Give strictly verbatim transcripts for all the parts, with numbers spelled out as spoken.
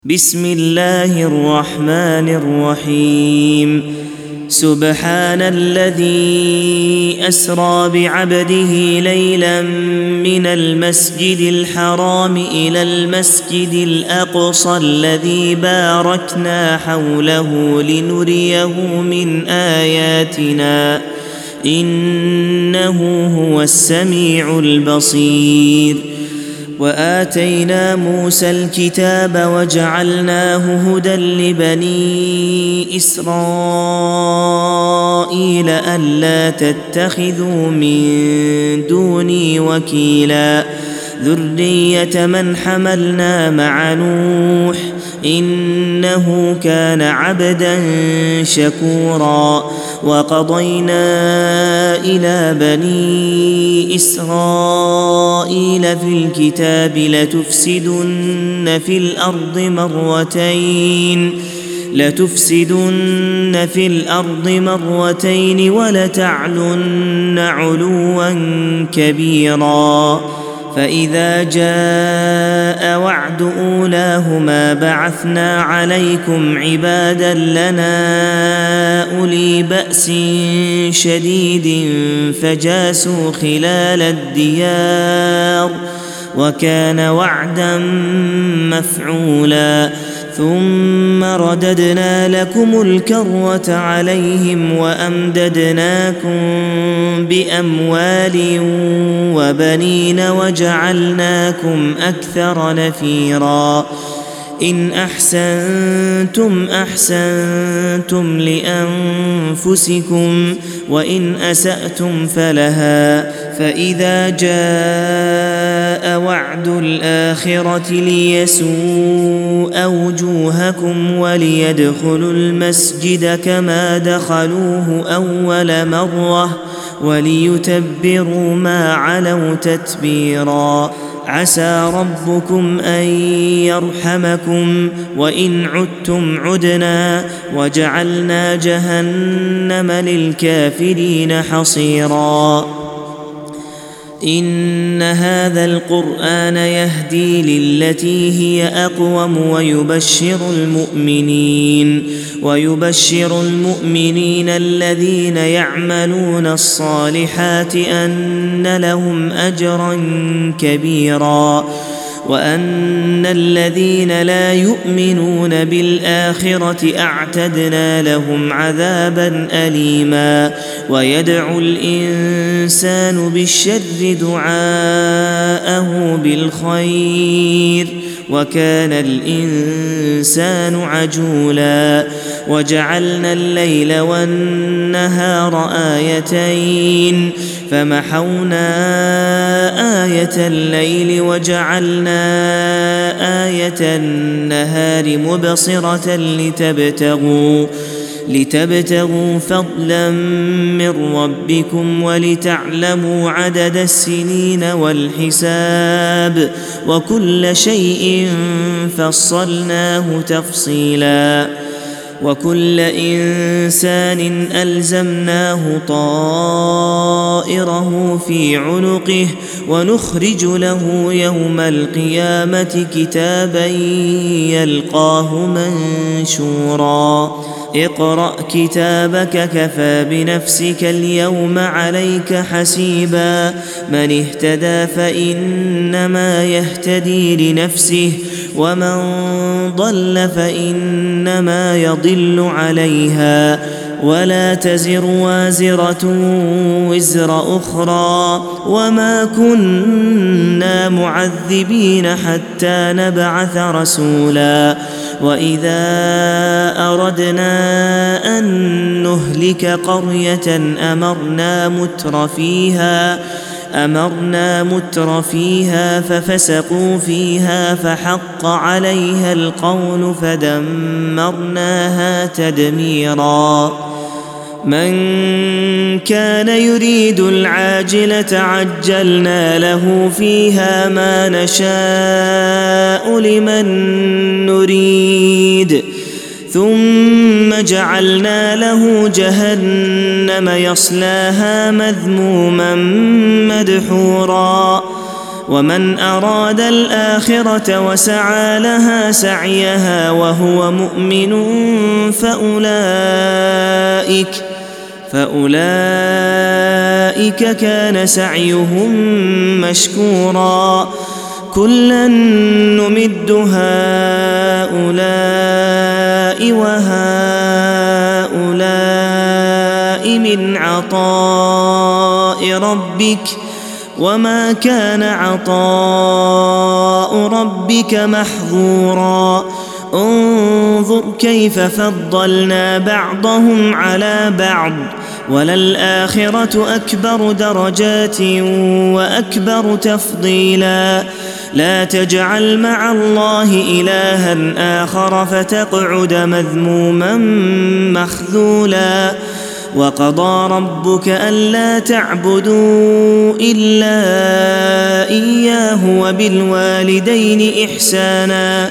بسم الله الرحمن الرحيم سبحان الذي أسرى بعبده ليلا من المسجد الحرام إلى المسجد الأقصى الذي باركنا حوله لنريه من آياتنا إنه هو السميع البصير. وآتينا موسى الكتاب وجعلناه هدى لبني إسرائيل ألا تتخذوا من دوني وكيلا ذرية من حملنا مع نوح إنه كان عبدا شكورا. وقضينا إلى بني إسرائيل في الكتاب لتفسدن في الأرض مرتين لتفسدن في الأرض مرتين ولتعلن علوا كبيرا. فإذا جاء وعد أولاهما بعثنا عليكم عبادا لنا أولي بأس شديد فجاسوا خلال الديار وكان وعدا مفعولا. ثم رددنا لكم الكرة عليهم وأمددناكم بأموال وبنين وجعلناكم أكثر نفيرا. إن أحسنتم أحسنتم لأنفسكم وإن أسأتم فلها. فإذا جاء وعد الآخرة ليسوء وجوهكم وليدخلوا المسجد كما دخلوه أول مرة وليتبروا ما علوا تتبيرا. عسى ربكم أن يرحمكم وإن عدتم عدنا وجعلنا جهنم للكافرين حصيرا. إن هذا القرآن يهدي للتي هي أقوم ويبشر المؤمنين ويبشر المؤمنين الذين يعملون الصالحات أن لهم أجرا كبيرا وأن الذين لا يؤمنون بالآخرة أعتدنا لهم عذابا أليما. ويدعو الإنسان بالشر دعاءه بالخير وكان الإنسان عجولا. وجعلنا الليل والنهار آيتين فمحونا آية الليل وجعلنا آية النهار مبصرة لتبتغوا لتبتغوا فضلا من ربكم ولتعلموا عدد السنين والحساب وكل شيء فصلناه تفصيلا. وكل إنسان ألزمناه طائره في عنقه ونخرج له يوم القيامة كتابا يلقاه منشورا. اقرأ كتابك كفى بنفسك اليوم عليك حسيبا. من اهتدى فإنما يهتدي لنفسه ومن ضل فإنما يضل عليها ولا تزر وازرة وزر أخرى وما كنا معذبين حتى نبعث رسولا. وإذا أردنا أن نهلك قرية أمرنا متر فيها أمرنا متر فيها ففسقوا فيها فحق عليها القول فدمرناها تدميرا. من كان يريد العاجلة عجلنا له فيها ما نشاء لمن نريد ثم جعلنا له جهنم يصلاها مذموما مدحورا. ومن أراد الآخرة وسعى لها سعيها وهو مؤمن فأولئك فأولئك كان سعيهم مشكورا كلا نمد هؤلاء وهؤلاء من عطاء ربك وما كان عطاء ربك محظورا انظر كيف فضلنا بعضهم على بعض وللآخرة أكبر درجات وأكبر تفضيلا لا تجعل مع الله إلها آخر فتقعد مذموما مخذولا وقضى ربك ألا تعبدوا إلا إياه وبالوالدين إحسانا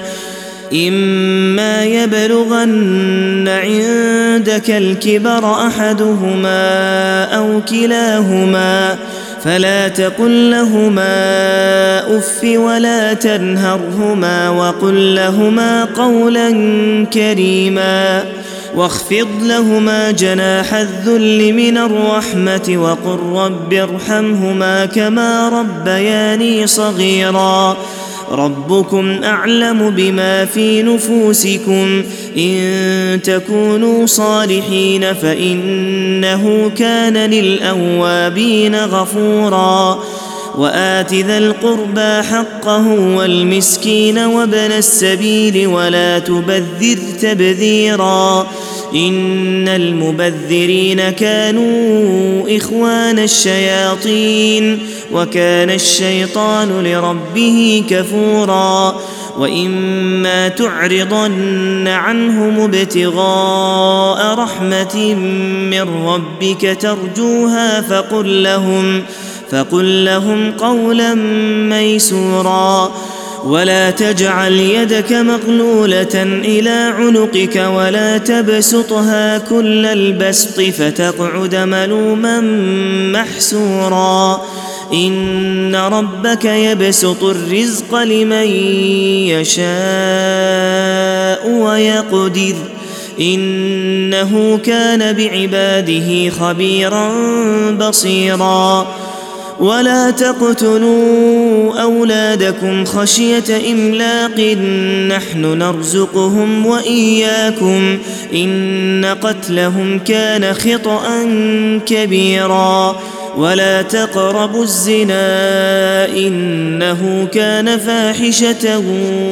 إما يبلغن عندك الكبر أحدهما أو كلاهما فلا تقل لهما أف ولا تنهرهما وقل لهما قولا كريما واخفض لهما جناح الذل من الرحمة وقل رب ارحمهما كما ربياني صغيرا ربكم أعلم بما في نفوسكم إن تكونوا صالحين فإنه كان للأوابين غفورا وآت ذا القربى حقه والمسكين وابن السبيل ولا تبذر تبذيرا إن المبذرين كانوا إخوان الشياطين وكان الشيطان لربه كفورا وإما تعرضن عنهم ابتغاء رحمة من ربك ترجوها فقل لهم فقل لهم قولا ميسورا ولا تجعل يدك مغلولة إلى عنقك ولا تبسطها كل البسط فتقعد ملوما محسورا إن ربك يبسط الرزق لمن يشاء ويقدر إنه كان بعباده خبيرا بصيرا ولا تقتلوا أولادكم خشية إملاق نحن نرزقهم وإياكم إن قتلهم كان خطأ كبيرا ولا تقربوا الزنا إنه كان فاحشة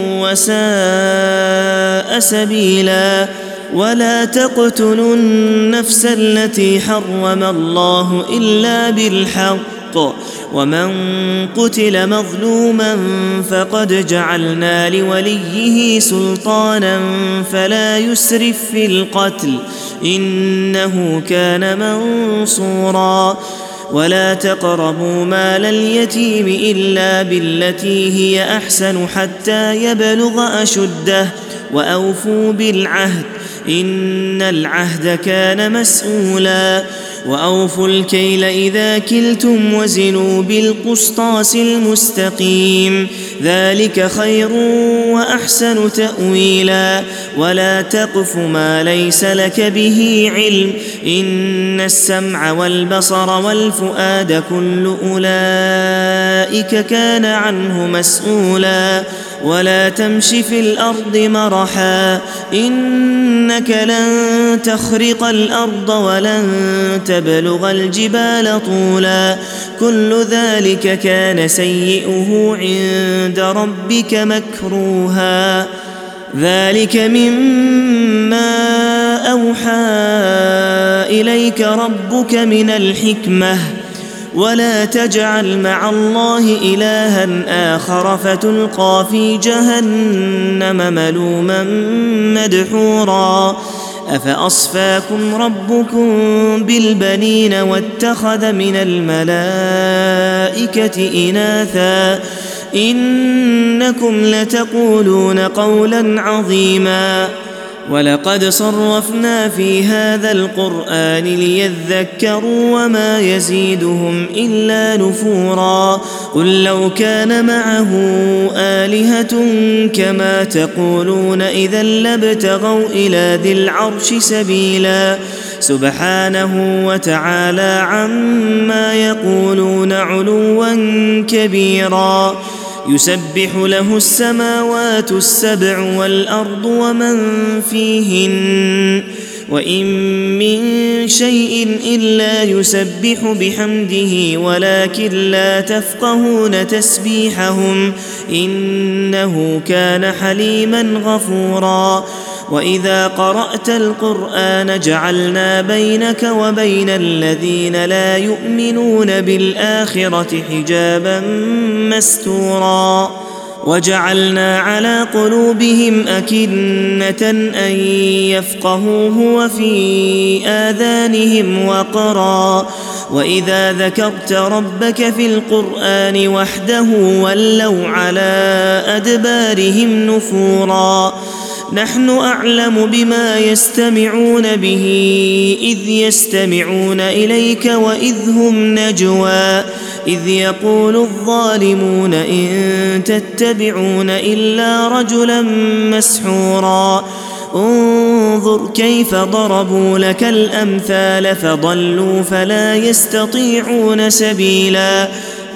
وساء سبيلا ولا تقتلوا النفس التي حرم الله إلا بالحق ومن قتل مظلوما فقد جعلنا لوليه سلطانا فلا يسرف في القتل إنه كان منصورا ولا تقربوا مال اليتيم إلا بالتي هي أحسن حتى يبلغ أشده وأوفوا بالعهد إن العهد كان مسؤولا وأوفوا الكيل إذا كلتم وزنوا بالقسطاس المستقيم ذلك خير وأحسن تأويلا ولا تقف ما ليس لك به علم إن السمع والبصر والفؤاد كل أولئك كان عنه مسؤولا ولا تمش في الأرض مرحا إنك لن تخرق الأرض ولن تبلغ الجبال طولا كل ذلك كان سيئه عند ربك مكروها ذلك مما أوحى إليك ربك من الحكمة ولا تجعل مع الله إلها آخر فتلقى في جهنم ملوما مدحورا أفأصفاكم ربكم بالبنين واتخذ من الملائكة إناثا إنكم لتقولون قولا عظيما ولقد صرفنا في هذا القرآن ليذكروا وما يزيدهم إلا نفورا قل لو كان معه آلهة كما تقولون إذا لابتغوا إلى ذي العرش سبيلا سبحانه وتعالى عما يقولون علوا كبيرا يسبح له السماوات السبع والأرض ومن فيهن وإن من شيء إلا يسبح بحمده ولكن لا تفقهون تسبيحهم إنه كان حليما غفورا وإذا قرأت القرآن جعلنا بينك وبين الذين لا يؤمنون بالآخرة حجابا مستورا وجعلنا على قلوبهم أكنة أن يفقهوه وفي آذانهم وقرا وإذا ذكرت ربك في القرآن وحده ولوا على أدبارهم نفورا نحن أعلم بما يستمعون به إذ يستمعون إليك وإذ هم نجوى إذ يقول الظالمون إن تتبعون إلا رجلا مسحورا انظر كيف ضربوا لك الأمثال فضلوا فلا يستطيعون سبيلا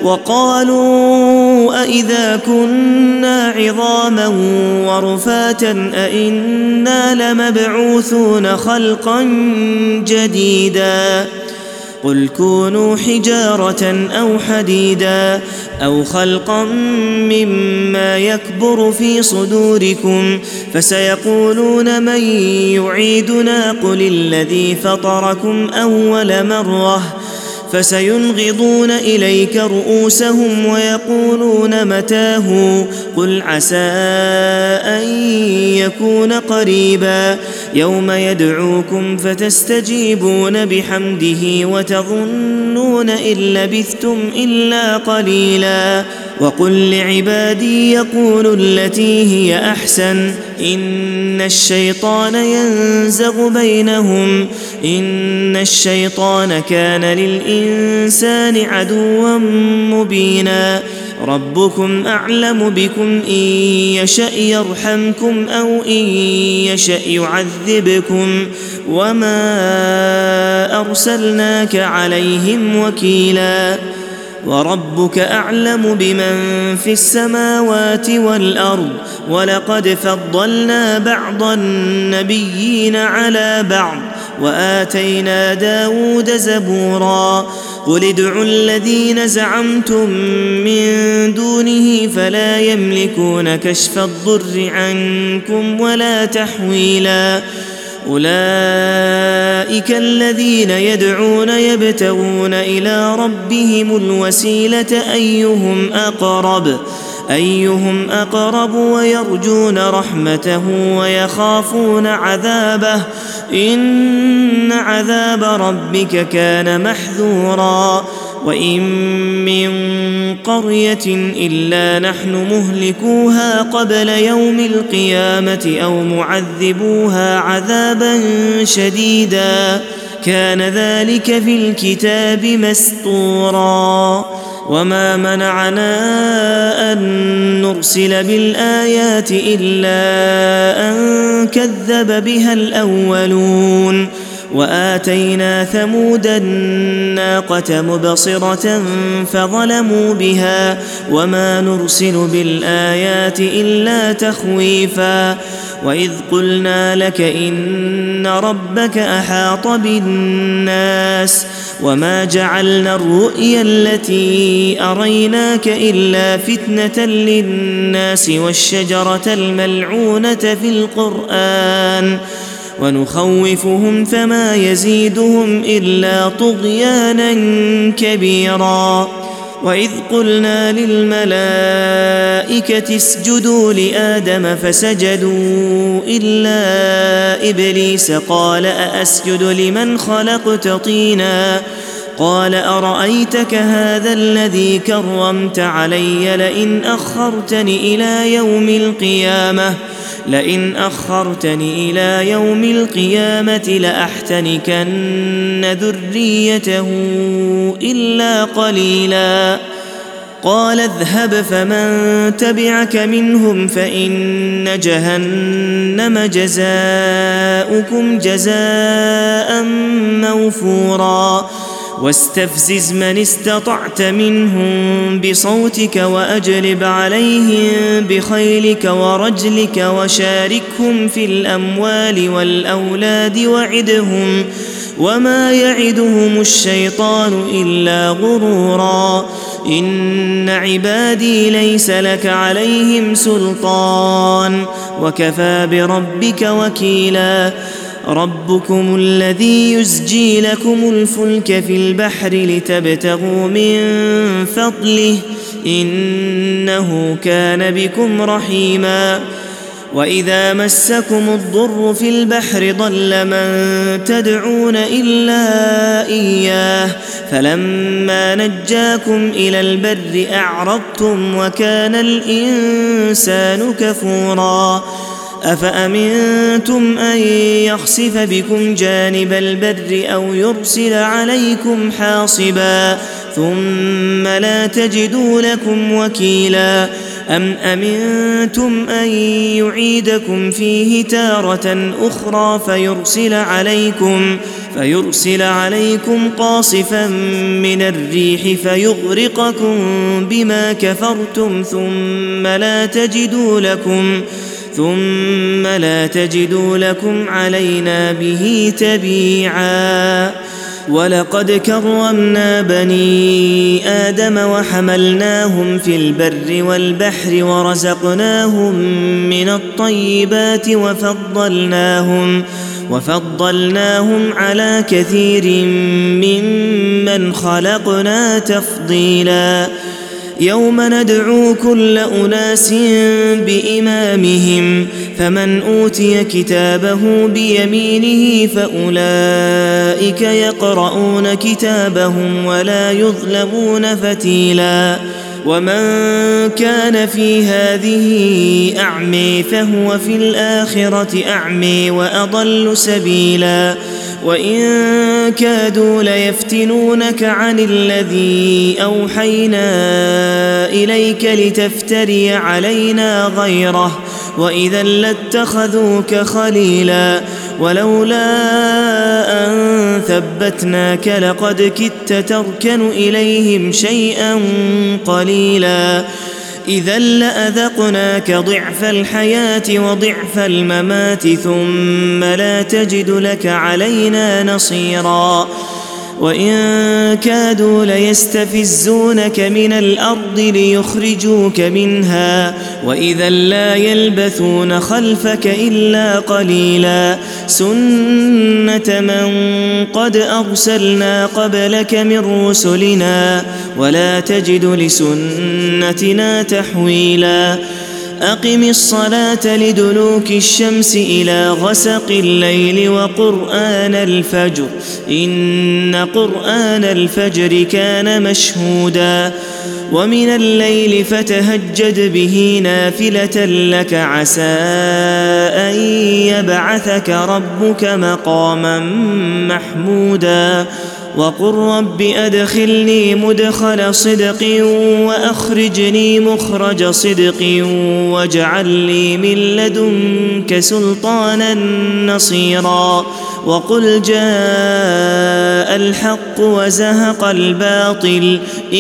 وقالوا أئذا كنا عظاما ورفاتا أئنا لمبعوثون خلقا جديدا قل كونوا حجارة أو حديدا أو خلقا مما يكبر في صدوركم فسيقولون من يعيدنا قل الذي فطركم أول مرة فسينغضون إليك رؤوسهم ويقولون متاه قل عسى أن يكون قريبا يوم يدعوكم فتستجيبون بحمده وتظنون إن لبثتم إلا قليلا وقل لعبادي يقولوا التي هي أحسن إن الشيطان ينزغ بينهم إن الشيطان كان للإنسان عدوا مبينا ربكم أعلم بكم إن يشأ يرحمكم أو إن يشأ يعذبكم وما أرسلناك عليهم وكيلا وربك أعلم بمن في السماوات والأرض ولقد فضلنا بعض النبيين على بعض وآتينا داود زبورا قل ادعوا الذين زعمتم من دونه فلا يملكون كشف الضر عنكم ولا تحويلا أولئك الذين يدعون يبتغون إلى ربهم الوسيلة أيهم أقرب أيهم أقرب ويرجون رحمته ويخافون عذابه إن عذاب ربك كان محذورا وإن من قرية إلا نحن مهلكوها قبل يوم القيامة أو معذبوها عذابا شديدا كان ذلك في الكتاب مسطورا وما منعنا أن نرسل بالآيات إلا أن كذب بها الأولون وآتينا ثمود الناقة مبصرة فظلموا بها وما نرسل بالآيات إلا تخويفا وإذ قلنا لك إن ربك أحاط بالناس وما جعلنا الرؤيا التي أريناك إلا فتنة للناس والشجرة الملعونة في القرآن ونخوفهم فما يزيدهم إلا طغيانا كبيرا وإذ قلنا للملائكة اسجدوا لآدم فسجدوا إلا إبليس قال أأسجد لمن خلقت طينا قال أرأيتك هذا الذي كرمت علي لئن أخرتني إلى يوم القيامة لئن أخرتني إلى يوم القيامة لأحتنكن ذريته إلا قليلا قال اذهب فمن تبعك منهم فإن جهنم جزاؤكم جزاء موفورا واستفزز من استطعت منهم بصوتك وأجلب عليهم بخيلك ورجلك وشاركهم في الأموال والأولاد وعدهم وما يعدهم الشيطان إلا غرورا إن عبادي ليس لك عليهم سلطان وكفى بربك وكيلا ربكم الذي يزجي لكم الفلك في البحر لتبتغوا من فضله إنه كان بكم رحيما وإذا مسكم الضر في البحر ضل من تدعون إلا إياه فلما نجاكم إلى البر أعرضتم وكان الإنسان كفورا أفأمنتم أن يخسف بكم جانب البر أو يرسل عليكم حاصبا ثم لا تجدوا لكم وكيلا أم أمنتم أن يعيدكم فيه تارة أخرى فيرسل عليكم فيرسل عليكم قاصفا من الريح فيغرقكم بما كفرتم ثم لا تجدوا لكم ثم لا تجدوا لكم علينا به تبيعا ولقد كرمنا بني آدم وحملناهم في البر والبحر ورزقناهم من الطيبات وفضلناهم وفضلناهم على كثير ممن خلقنا تفضيلا يوم ندعو كل أناس بإمامهم فمن أوتي كتابه بيمينه فأولئك يقرؤون كتابهم ولا يظلمون فتيلا ومن كان في هذه أعمي فهو في الآخرة أعمي وأضل سبيلا وإن كادوا ليفتنونك عن الذي أوحينا إليك لتفتري علينا غيره وإذا لاتخذوك خليلا ولولا أن ثبتناك لقد كدت تركن إليهم شيئا قليلا إذا لأذقناك ضعف الحياة وضعف الممات ثم لا تجد لك علينا نصيرا وإن كادوا ليستفزونك من الأرض ليخرجوك منها وإذا لا يلبثون خلفك إلا قليلا سنة من قد أرسلنا قبلك من رسلنا ولا تجد لسنتنا تحويلا أقم الصلاة لدلوك الشمس إلى غسق الليل وقرآن الفجر إن قرآن الفجر كان مشهودا ومن الليل فتهجد به نافلة لك عسى أن يبعثك ربك مقاما محمودا وقل رب أدخلني مدخل صدق وأخرجني مخرج صدق واجعل لي من لدنك سلطانا نصيرا وقل جاء الحق وزهق الباطل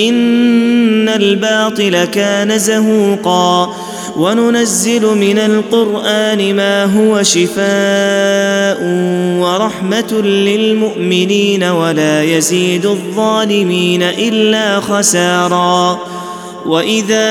إن الباطل كان زهوقا وننزل من القرآن ما هو شفاء ورحمة للمؤمنين ولا يزيد الظالمين إلا خسارا وإذا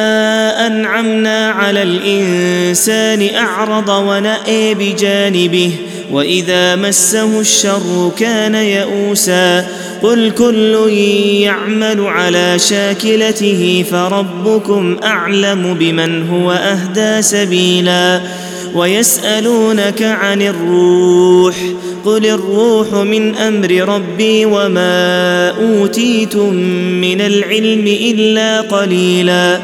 أنعمنا على الإنسان أعرض ونأى بجانبه وإذا مسه الشر كان يئوسا قل كل يعمل على شاكلته فربكم أعلم بمن هو أهدى سبيلا ويسألونك عن الروح قل الروح من أمر ربي وما أوتيتم من العلم إلا قليلا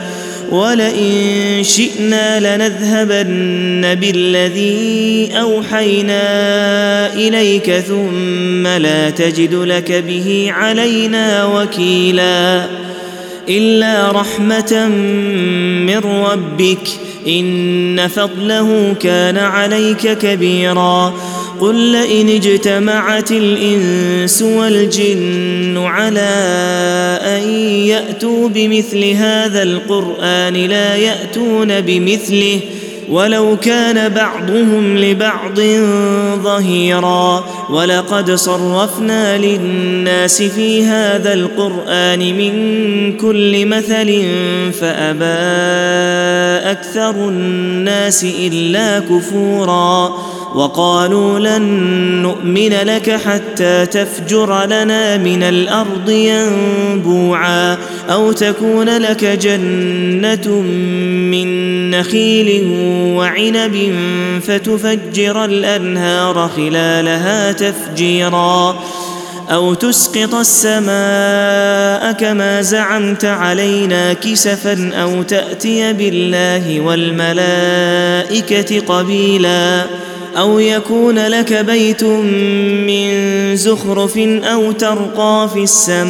ولئن شئنا لنذهبن بالذي أوحينا إليك ثم لا تجد لك به علينا وكيلا إلا رحمة من ربك إن فضله كان عليك كبيرا قل لئن اجتمعت الإنس والجن على أن يأتوا بمثل هذا القرآن لا يأتون بمثله ولو كان بعضهم لبعض ظهيرا ولقد صرفنا للناس في هذا القرآن من كل مثل فأبى أكثر الناس إلا كفورا وقالوا لن نؤمن لك حتى تفجر لنا من الأرض ينبوعا أو تكون لك جنة من نخيل وعنب فتفجر الأنهار خلالها تفجيرا أو تسقط السماء كما زعمت علينا كسفا أو تأتي بالله والملائكة قبيلا أو يكون لك بيت من زخرف أو ترقى في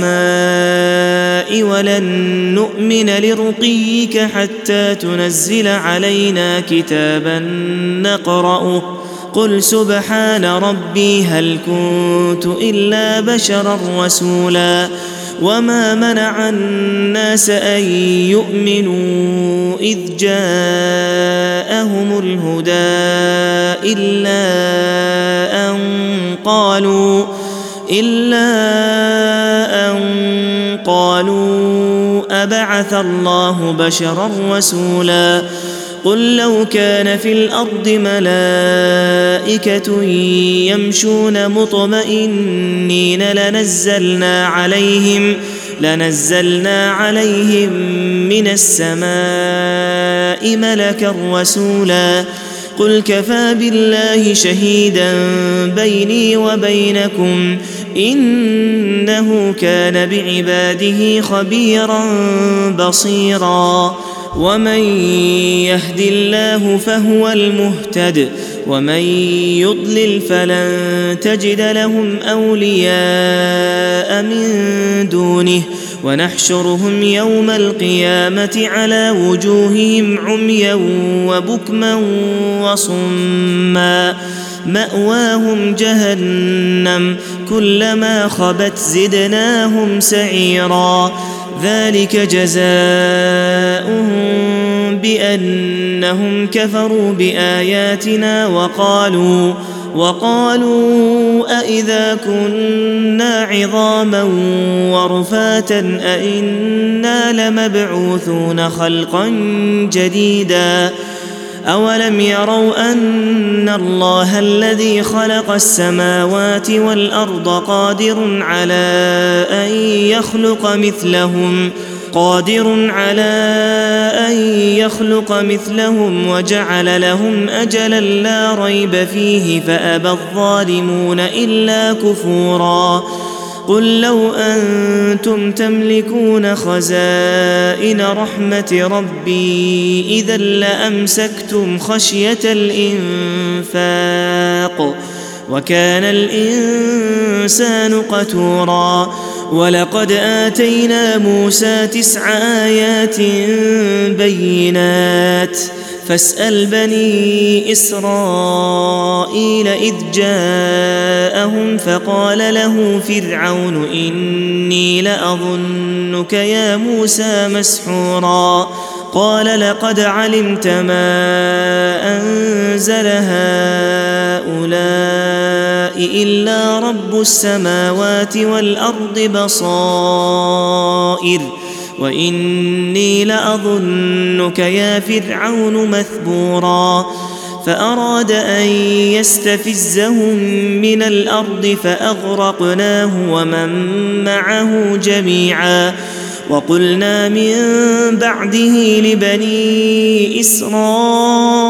السماء ولن نؤمن لرقيك حتى تنزل علينا كتابا نقرأه قل سبحان ربي هل كنت إلا بشرا رسولا وما منع الناس أن يؤمنوا إذ جاءهم الهدى إلا أن قالوا إلا أن قالوا أبعث الله بشرا رسولا قل لو كان في الأرض ملائكة يمشون مطمئنين لنزلنا عليهم لنزلنا عليهم من السماء ملكا رسولا قل كفى بالله شهيدا بيني وبينكم إنه كان بعباده خبيرا بصيرا ومن يهد الله فهو المهتد ومن يضلل فلن تجد لهم أولياء من دونه ونحشرهم يوم القيامة على وجوههم عميا وبكما وصما مأواهم جهنم كلما خبت زدناهم سعيرا ذلك جزاؤهم بأنهم كفروا بآياتنا وقالوا وقالوا أإذا كنا عظاما ورفاتا أإنا لمبعوثون خلقا جديدا أولم يروا أن الله الذي خلق السماوات والأرض قادر على أن يخلق مثلهم قادر على أن يخلق مثلهم وجعل لهم أجلا لا ريب فيه فأبى الظالمون إلا كفورا قل لو أنتم تملكون خزائن رحمة ربي إذا لأمسكتم خشية الإنفاق وكان الإنسان قتورا ولقد آتينا موسى تسع آيات بينات فاسأل بني إسرائيل إذ جاءهم فقال له فرعون إني لأظنك يا موسى مسحورا قال لقد علمت ما أنزل هؤلاء إلا رب السماوات والأرض بصائر وإني لأظنك يا فرعون مثبورا فأراد أن يستفزهم من الأرض فأغرقناه ومن معه جميعا وقلنا من بعده لبني إسرائيل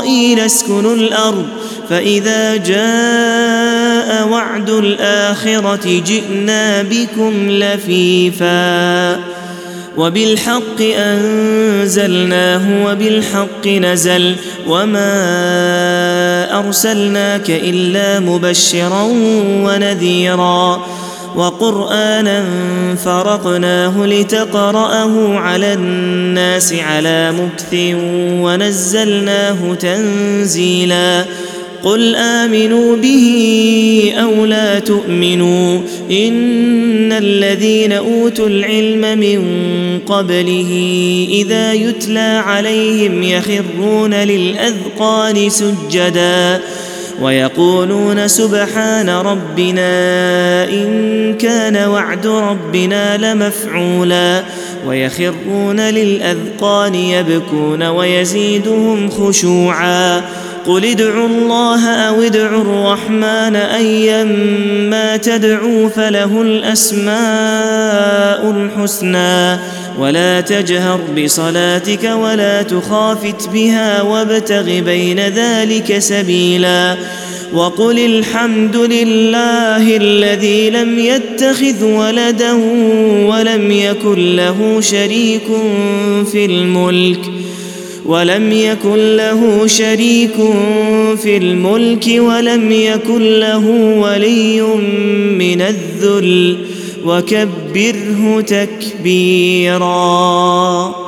إسرائيل اسكنوا الأرض فإذا جاء وعد الآخرة جئنا بكم لفيفا وبالحق أنزلناه وبالحق نزل وما أرسلناك إلا مبشرا ونذيرا وقرآنا فرقناه لتقرأه على الناس على مكث ونزلناه تنزيلا قل آمنوا به أو لا تؤمنوا إن الذين أوتوا العلم من قبله إذا يتلى عليهم يخرون للأذقان سجدا ويقولون سبحان ربنا إن كان وعد ربنا لمفعولا ويخرون للأذقان يبكون ويزيدهم خشوعا قل ادعوا الله أو ادعوا الرحمن أيما تدعوا فله الأسماء الحسنى ولا تجهر بصلاتك ولا تخافت بها وابتغ بين ذلك سبيلا وقل الحمد لله الذي لم يتخذ ولدا ولم يكن له شريك في الملك ولم يكن له شريك في الملك ولم يكن له ولي من الذل وكبره تكبيرا.